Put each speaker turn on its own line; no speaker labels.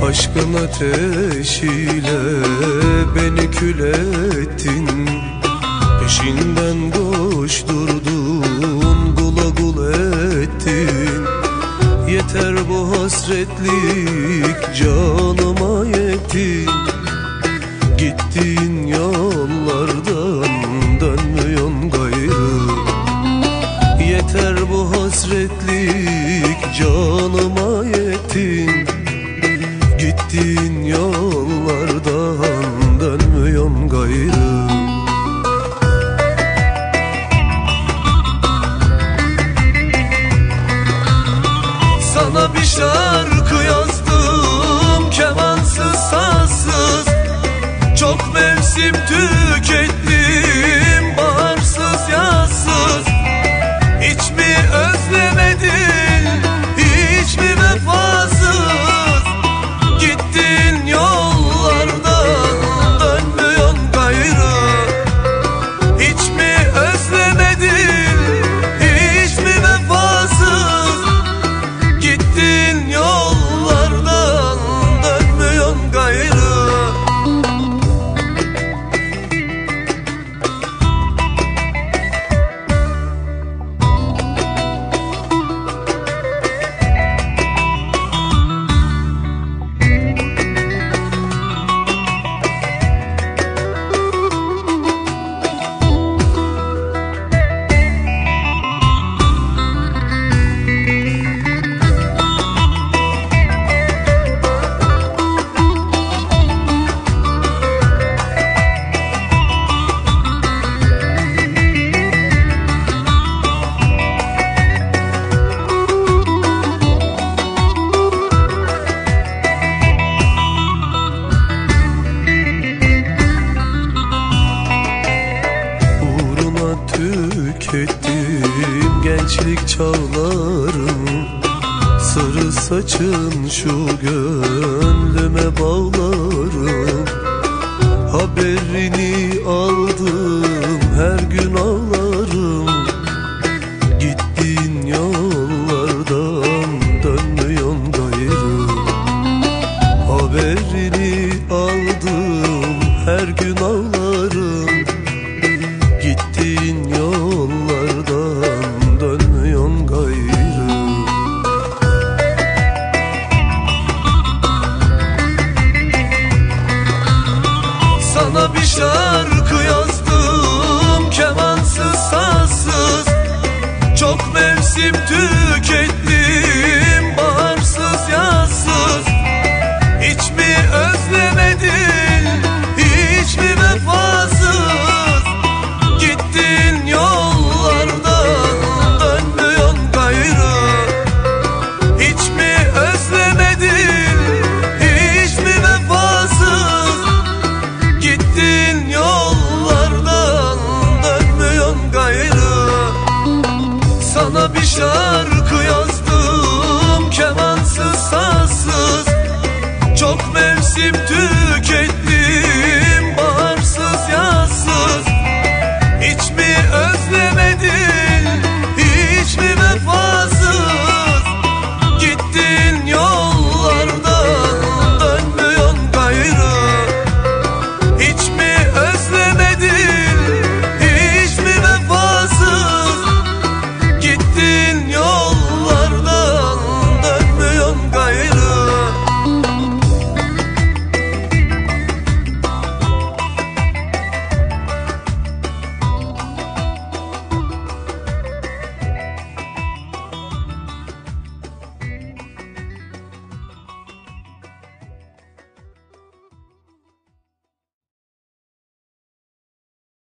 Aşkın ateşiyle beni kül ettin, peşinden koşturdun, gula gul ettin. Yeter bu hasretlik, canıma yettin. Gittiğin yollardan dönmüyorsun gayrı. Yeter bu hasretlik, canıma yettin. Gittiğin yollardan dönmüyorsun gayrı. Sana bir şarkı yazdım, kemansız sazsız. Çok mevsim tükettim, baharsız yazsız. Hiç mi özlemedin, hiç mi vefasız? Gittin yollardan dönmüyorsun gayrı. Hiç mi özlemedin, hiç mi vefasız? Gittin yollardan dönmüyorsun gayrı. Tükettim gençlik çağlarım. Sarı saçın şu gönlüme bağlarım. Haberini aldım, her gün ağlarım.